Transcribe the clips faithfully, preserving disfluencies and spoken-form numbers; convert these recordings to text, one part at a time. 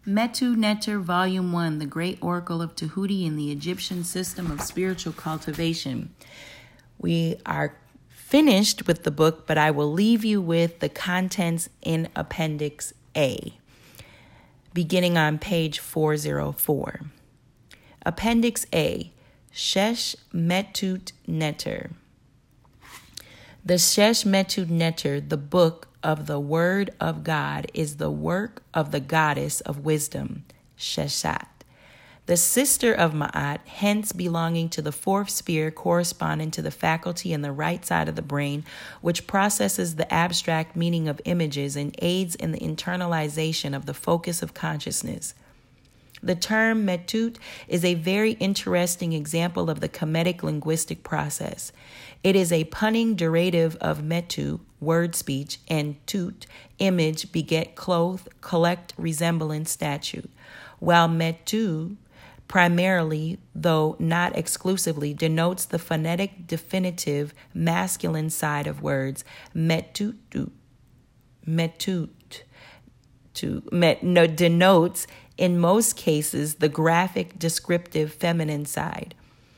Metu Neter, Volume one, The Great Oracle of Tahuti in the Egyptian System of Spiritual Cultivation. We are finished with the book, but I will leave you with the contents in Appendix A, beginning on page four oh four. Appendix A, Shesh Metut Neter. The Shesh Metut Neter, the book of the Word of God, is the work of the goddess of wisdom, Sheshat, the sister of Ma'at, hence belonging to the fourth sphere corresponding to the faculty in the right side of the brain, which processes the abstract meaning of images and aids in the internalization of the focus of consciousness. The term metut is a very interesting example of the Kemetic linguistic process. It is a punning derivative of metu, word speech, and tut, image, beget, clothe, collect, resemblance, statute, while metu, primarily, though not exclusively, denotes the phonetic definitive masculine side of words, metutu, metut, to, met, no, denotes in most cases the graphic descriptive feminine side.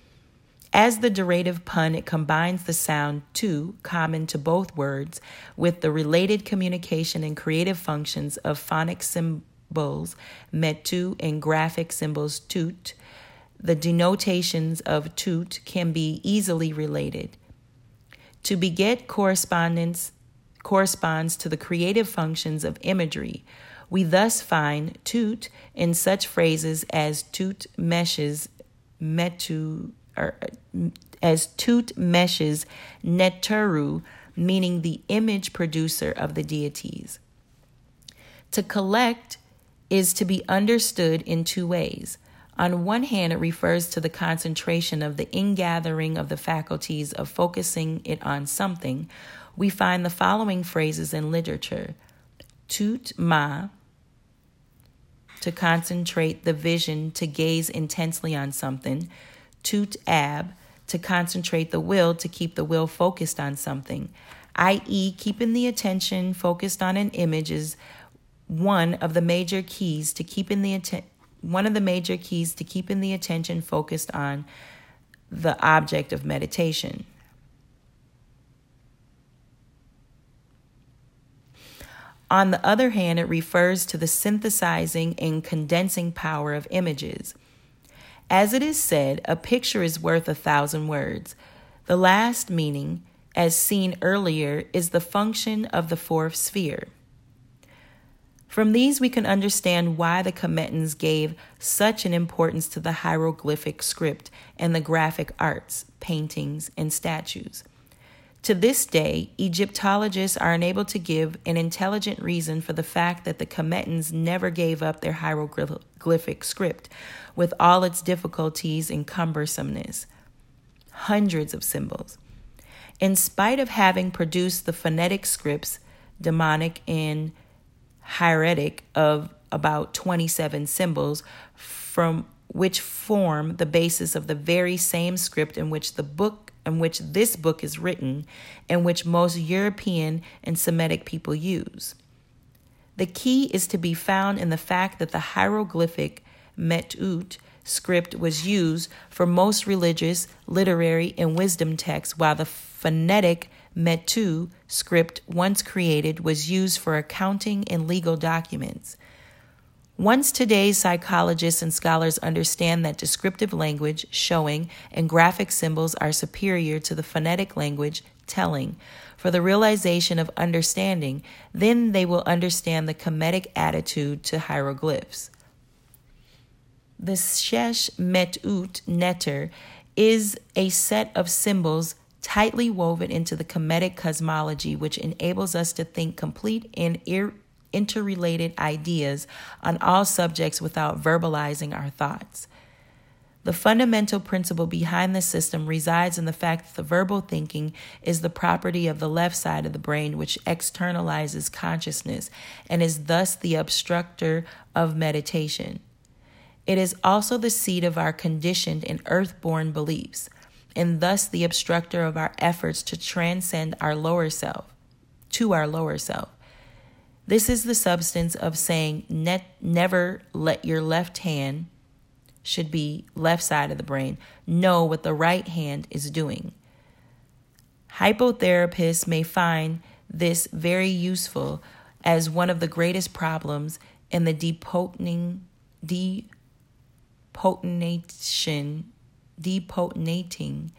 As the derivative pun, it combines the sound tu, common to both words, with the related communication and creative functions of phonic symbols, metu, and graphic symbols, tut. The denotations of tut can be easily related. To beget correspondence corresponds to the creative functions of imagery. We thus find tut in such phrases as tut meshes metu, or as tut meshes neteru, meaning the image producer of the deities. To collect is to be understood in two ways. On one hand, it refers to the concentration of the ingathering of the faculties of focusing it on something. We find the following phrases in literature. Tut ma, to concentrate the vision, to gaze intensely on something. Tut ab, to concentrate the will, to keep the will focused on something, that is, keeping the attention focused on an image is one of the major keys to keeping the atten- one of the major keys to keeping the attention focused on the object of meditation. On the other hand, it refers to the synthesizing and condensing power of images. As it is said, a picture is worth a thousand words. The last meaning, as seen earlier, is the function of the fourth sphere. From these, we can understand why the Kemetans gave such an importance to the hieroglyphic script and the graphic arts, paintings, and statues. To this day, Egyptologists are unable to give an intelligent reason for the fact that the Kemetans never gave up their hieroglyphic script, with all its difficulties and cumbersomeness. Hundreds of symbols. In spite of having produced the phonetic scripts, demonic and hieratic, of about twenty-seven symbols, from which form the basis of the very same script in which the book in which this book is written, and which most European and Semitic people use. The key is to be found in the fact that the hieroglyphic metut script was used for most religious, literary, and wisdom texts, while the phonetic metu script, once created, was used for accounting and legal documents. Once today's psychologists and scholars understand that descriptive language, showing, and graphic symbols are superior to the phonetic language, telling, for the realization of understanding, then they will understand the Kemetic attitude to hieroglyphs. The Shesh Metut Neter is a set of symbols tightly woven into the Kemetic cosmology, which enables us to think complete and ir- interrelated ideas on all subjects without verbalizing our thoughts. The fundamental principle behind the system resides in the fact that the verbal thinking is the property of the left side of the brain, which externalizes consciousness and is thus the obstructor of meditation. It is also the seat of our conditioned and earth-born beliefs, and thus the obstructor of our efforts to transcend our lower self, to our lower self. This is the substance of saying net, never let your left hand, should be left side of the brain, know what the right hand is doing. Hypotherapists may find this very useful as one of the greatest problems in the depotening, depotenation, depotenating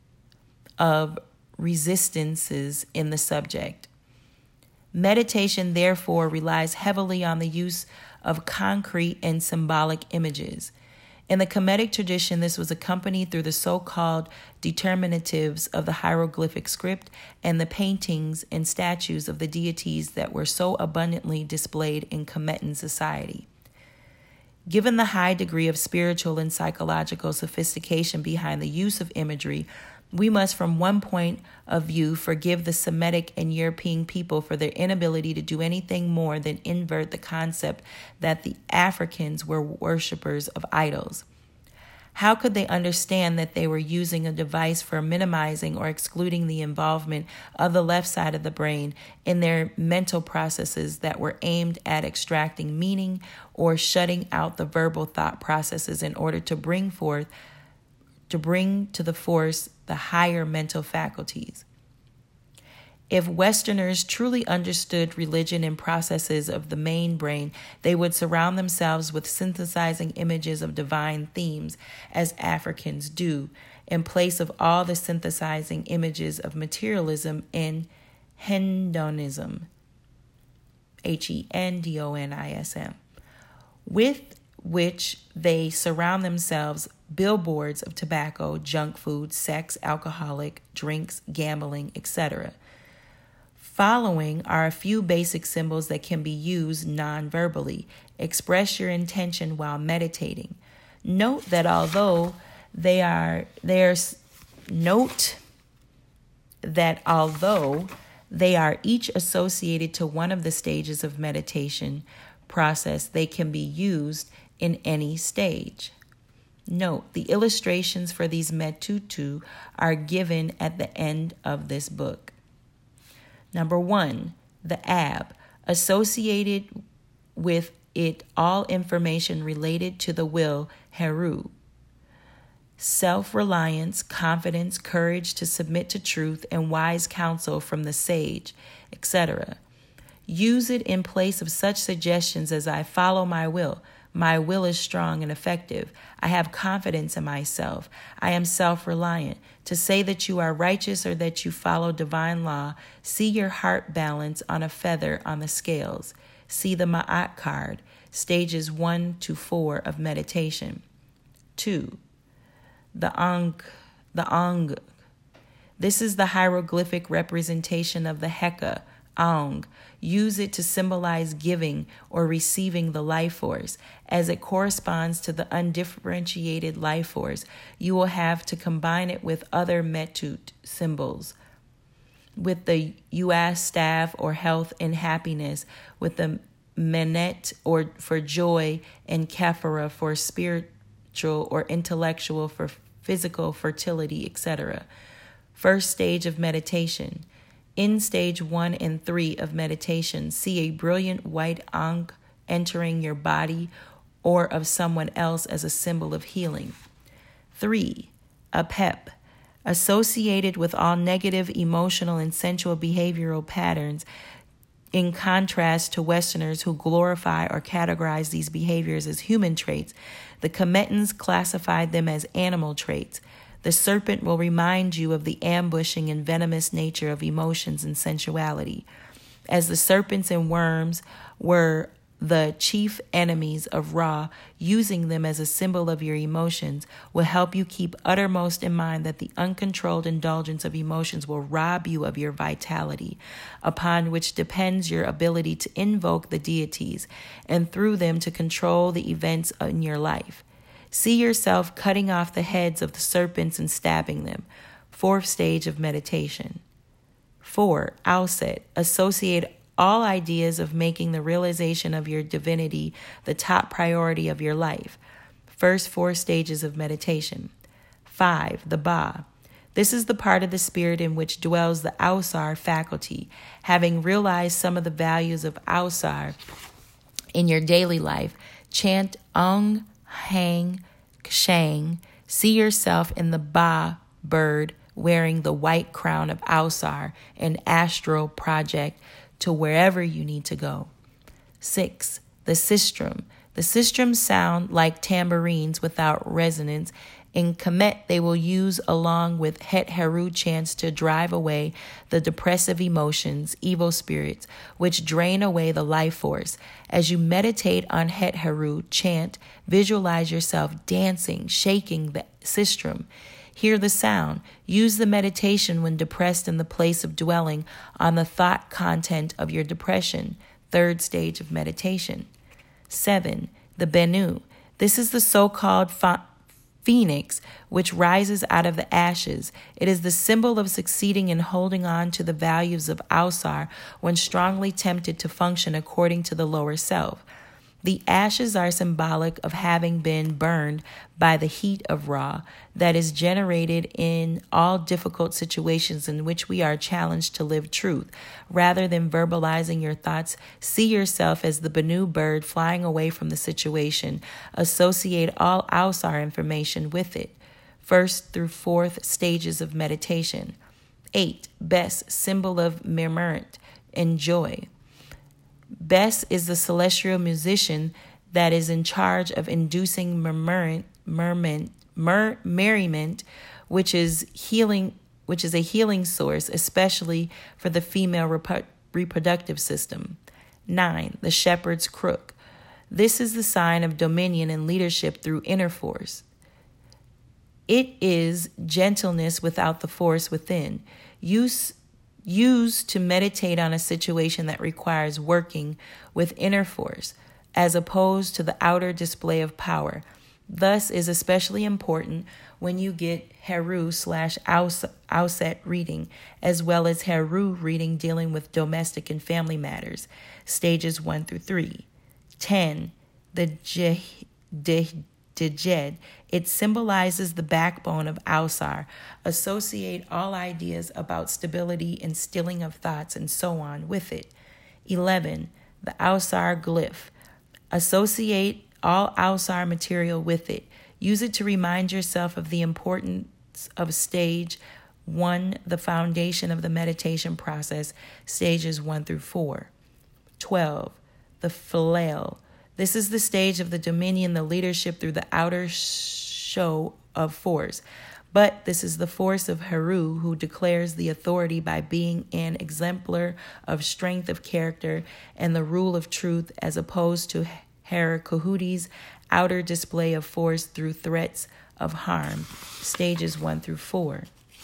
of resistances in the subject. Meditation, therefore, relies heavily on the use of concrete and symbolic images. In the Kemetic tradition, this was accompanied through the so-called determinatives of the hieroglyphic script and the paintings and statues of the deities that were so abundantly displayed in Kemetan society. Given the high degree of spiritual and psychological sophistication behind the use of imagery, we must, from one point of view, forgive the Semitic and European people for their inability to do anything more than invert the concept that the Africans were worshippers of idols. How could they understand that they were using a device for minimizing or excluding the involvement of the left side of the brain in their mental processes that were aimed at extracting meaning or shutting out the verbal thought processes in order to bring forth to bring to the force the higher mental faculties? If Westerners truly understood religion and processes of the main brain, they would surround themselves with synthesizing images of divine themes, as Africans do, in place of all the synthesizing images of materialism and hedonism, H E N D O N I S M, with which they surround themselves billboards of tobacco, junk food, sex, alcoholic drinks, gambling, et cetera. Following are a few basic symbols that can be used non-verbally. Express your intention while meditating. Note that although they are there's note that although they are each associated to one of the stages of meditation process, they can be used in any stage. Note, the illustrations for these metutu are given at the end of this book. Number one, the ab, associated with it all information related to the will, heru. Self-reliance, confidence, courage to submit to truth, and wise counsel from the sage, et cetera. Use it in place of such suggestions as I follow my will. My will is strong and effective. I have confidence in myself. I am self-reliant. To say that you are righteous or that you follow divine law, see your heart balance on a feather on the scales. See the Ma'at card, stages one to four of meditation. Two, the Ang, the Ang. This is the hieroglyphic representation of the Heka, Aung. Use it to symbolize giving or receiving the life force. As it corresponds to the undifferentiated life force, you will have to combine it with other metut symbols. With the Uas staff or health and happiness, with the Menet or for joy, and Kephara for spiritual or intellectual, for physical fertility, et cetera. First stage of meditation. In stage one and three of meditation, see a brilliant white ankh entering your body or of someone else as a symbol of healing. Three, a pep, associated with all negative emotional and sensual behavioral patterns, in contrast to Westerners who glorify or categorize these behaviors as human traits. The Kemetans classified them as animal traits. The serpent will remind you of the ambushing and venomous nature of emotions and sensuality. As the serpents and worms were the chief enemies of Ra, using them as a symbol of your emotions will help you keep uttermost in mind that the uncontrolled indulgence of emotions will rob you of your vitality, upon which depends your ability to invoke the deities, and through them to control the events in your life. See yourself cutting off the heads of the serpents and stabbing them. Fourth stage of meditation. Four, Auset. Associate all ideas of making the realization of your divinity the top priority of your life. First four stages of meditation. Five, the Ba. This is the part of the spirit in which dwells the Ausar faculty. Having realized some of the values of Ausar in your daily life, chant Ong Hang Kshang. See yourself in the Ba bird wearing the white crown of Ausar, an astral project to wherever you need to go. Six, the sistrum. The sistrums sound like tambourines without resonance. In Kemet, they will use along with Het Heru chants to drive away the depressive emotions, evil spirits, which drain away the life force. As you meditate on Het Heru chant, visualize yourself dancing, shaking the sistrum. Hear the sound. Use the meditation when depressed in the place of dwelling on the thought content of your depression. Third stage of meditation. Seven, the Bennu. This is the so-called fa- phoenix, which rises out of the ashes. It is the symbol of succeeding in holding on to the values of Ausar when strongly tempted to function according to the lower self. The ashes are symbolic of having been burned by the heat of Ra that is generated in all difficult situations in which we are challenged to live truth. Rather than verbalizing your thoughts, see yourself as the Bennu bird flying away from the situation. Associate all Ausar information with it. First through fourth stages of meditation. Eight, Bes, symbol of merriment and joy. Bes is the celestial musician that is in charge of inducing merriment, merriment, mer, merriment, which is healing, which is a healing source, especially for the female repu- reproductive system. Nine, the shepherd's crook. This is the sign of dominion and leadership through inner force. It is gentleness without the force within. Use Used to meditate on a situation that requires working with inner force, as opposed to the outer display of power. Thus is especially important when you get Heru slash Auset reading, as well as Heru reading dealing with domestic and family matters, stages one through three. Ten, the Djed. It symbolizes the backbone of Ausar. Associate all ideas about stability and stilling of thoughts and so on with it. Eleven, the Ausar glyph. Associate all Ausar material with it. Use it to remind yourself of the importance of stage one, the foundation of the meditation process, stages one through four. Twelve, the flail. This is the stage of the dominion, the leadership through the outer show of force. But this is the force of Heru, who declares the authority by being an exemplar of strength of character and the rule of truth, as opposed to Her Kohuti's outer display of force through threats of harm, stages one through four.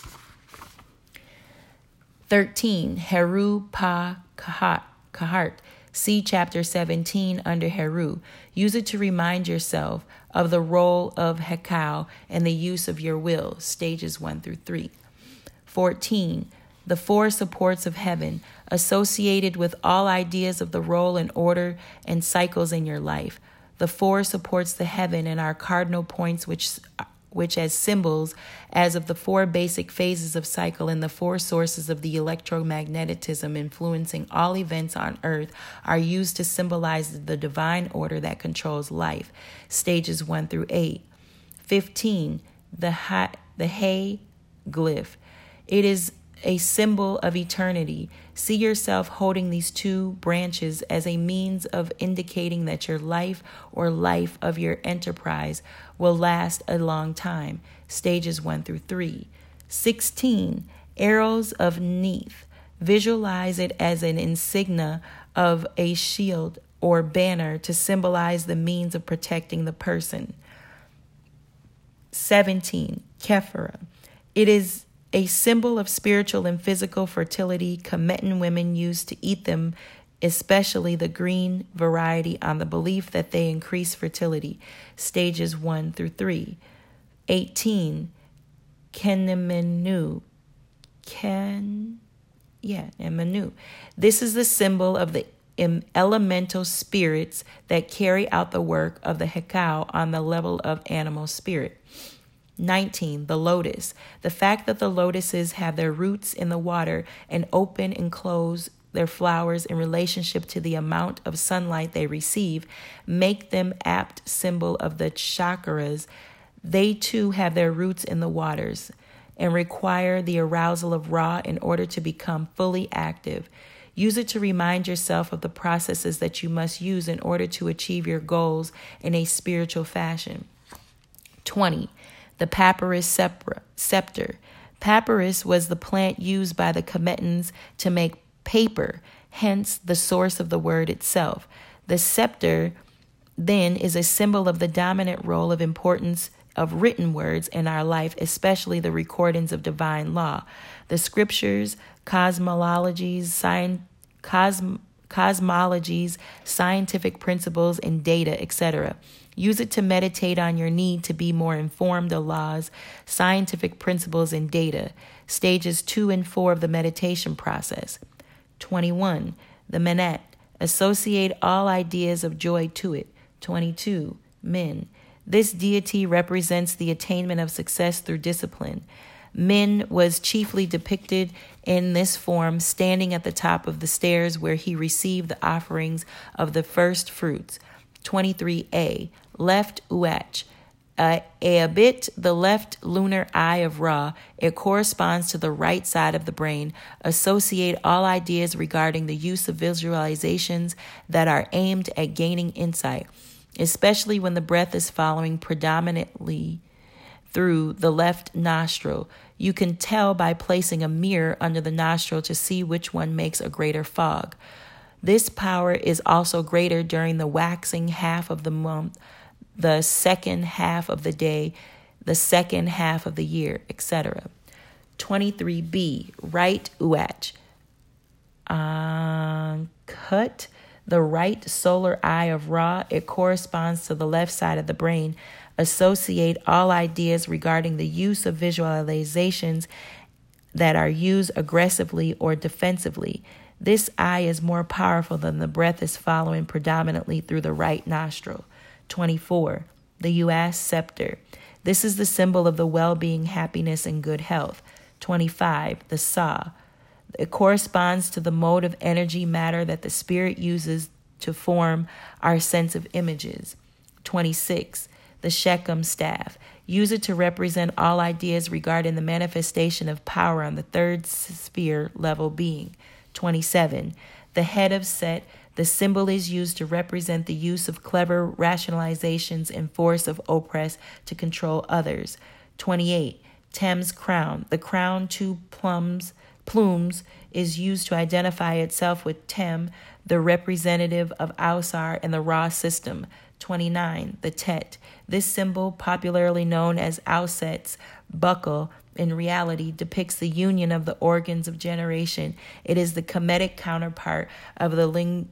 Thirteen, Heru Pa Kahart. See chapter seventeen under Heru. Use it to remind yourself of the role of Hekau and the use of your will, stages one through three. Fourteen, the four supports of heaven, associated with all ideas of the role and order and cycles in your life. The four supports the heaven and are cardinal points which which as symbols as of the four basic phases of cycle and the four sources of the electromagnetism influencing all events on earth are used to symbolize the divine order that controls life, stages one through eight. Fifteen, the ha- the Hay glyph. It is a symbol of eternity. See yourself holding these two branches as a means of indicating that your life or life of your enterprise will last a long time, stages one through three. Sixteen, arrows of Neith. Visualize it as an insignia of a shield or banner to symbolize the means of protecting the person. Seventeen, Kephara. It is a symbol of spiritual and physical fertility. Kemetan women used to eat them, especially the green variety, on the belief that they increase fertility, stages one through three. Eighteen, Kenemenu. Ken, yeah, and Manu. This is the symbol of the elemental spirits that carry out the work of the Hekau on the level of animal spirit. nineteen. The lotus. The fact that the lotuses have their roots in the water and open and close their flowers in relationship to the amount of sunlight they receive make them apt symbol of the chakras. They too have their roots in the waters and require the arousal of Ra in order to become fully active. Use it to remind yourself of the processes that you must use in order to achieve your goals in a spiritual fashion. twenty. The papyrus scepter. Papyrus was the plant used by the Kemetans to make paper, hence the source of the word itself. The scepter, then, is a symbol of the dominant role of importance of written words in our life, especially the recordings of divine law, the scriptures, cosmologies, science, cosm, cosmologies, scientific principles, and data, et cetera. Use it to meditate on your need to be more informed of laws, scientific principles, and data. Stages two and four of the meditation process. twenty-one. The Menet. Associate all ideas of joy to it. twenty-two. Min. This deity represents the attainment of success through discipline. Min was chiefly depicted in this form, standing at the top of the stairs where he received the offerings of the first fruits. twenty-three A. Left Uach. Uh, Abit, the left lunar eye of Ra. It corresponds to the right side of the brain. Associate all ideas regarding the use of visualizations that are aimed at gaining insight, especially when the breath is following predominantly through the left nostril. You can tell by placing a mirror under the nostril to see which one makes a greater fog. This power is also greater during the waxing half of the month, the second half of the day, the second half of the year, et cetera. twenty-three B. Right Uach. Uh, cut. The right solar eye of Ra. It corresponds to the left side of the brain. Associate all ideas regarding the use of visualizations that are used aggressively or defensively. This eye is more powerful than the breath is following predominantly through the right nostril. twenty-four. The Uas scepter. This is the symbol of the well-being, happiness, and good health. twenty-five. The Sa. It corresponds to the mode of energy matter that the spirit uses to form our sense of images. twenty-six. The Shechem staff. Use it to represent all ideas regarding the manifestation of power on the third sphere level being. twenty-seven. The head of Set. The symbol is used to represent the use of clever rationalizations and force of oppress to control others. twenty-eight. Tem's crown. The crown, two plums, plumes, is used to identify itself with Tem, the representative of Ausar in the Ra system. twenty-nine. The Tet. This symbol, popularly known as Auset's buckle, in reality depicts the union of the organs of generation. It is the Kemetic counterpart of the ling-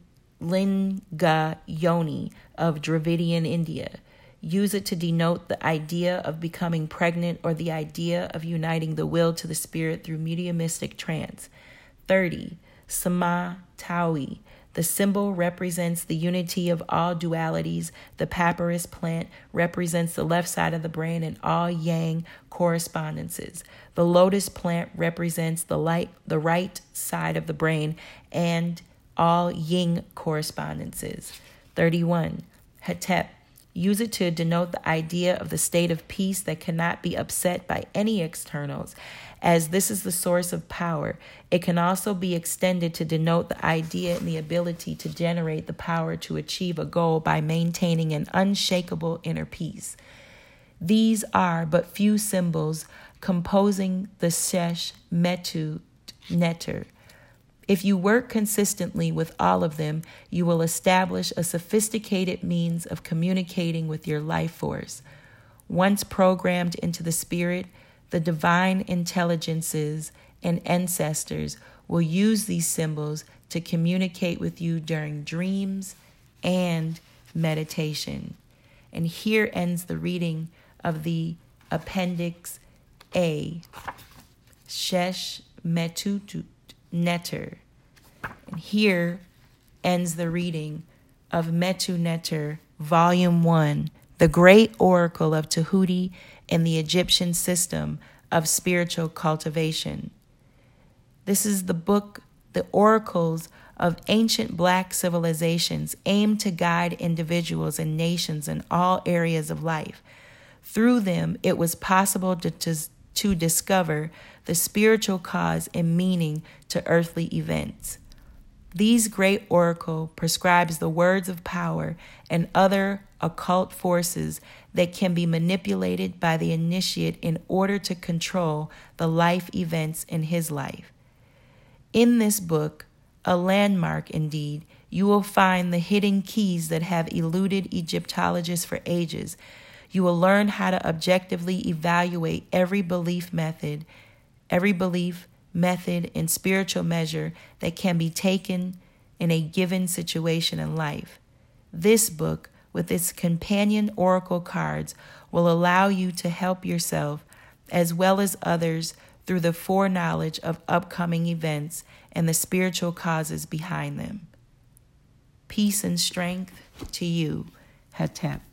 Linga Yoni of Dravidian India. Use it to denote the idea of becoming pregnant or the idea of uniting the will to the spirit through mediumistic trance. thirty. Sama Taui. The symbol represents the unity of all dualities. The papyrus plant represents the left side of the brain and all yang correspondences. The lotus plant represents the light, the right side of the brain and all yin correspondences. thirty-one. Hetep. Use it to denote the idea of the state of peace that cannot be upset by any externals, as this is the source of power. It can also be extended to denote the idea and the ability to generate the power to achieve a goal by maintaining an unshakable inner peace. These are but few symbols composing the Shesh Metu Neter. If you work consistently with all of them, you will establish a sophisticated means of communicating with your life force. Once programmed into the spirit, the divine intelligences and ancestors will use these symbols to communicate with you during dreams and meditation. And here ends the reading of the Appendix A, Shesh Metutut Neter. And here ends the reading of Metu Neter, Volume one, The Great Oracle of Tahuti and the Egyptian System of Spiritual Cultivation. This is the book, the oracles of ancient black civilizations aimed to guide individuals and nations in all areas of life. Through them, it was possible to, to, to discover the spiritual cause and meaning to earthly events. These great oracle prescribes the words of power and other occult forces that can be manipulated by the initiate in order to control the life events in his life. In this book, a landmark indeed, you will find the hidden keys that have eluded Egyptologists for ages. You will learn how to objectively evaluate every belief method, every belief method and spiritual measure that can be taken in a given situation in life. This book, with its companion oracle cards, will allow you to help yourself as well as others through the foreknowledge of upcoming events and the spiritual causes behind them. Peace and strength to you, Hetep.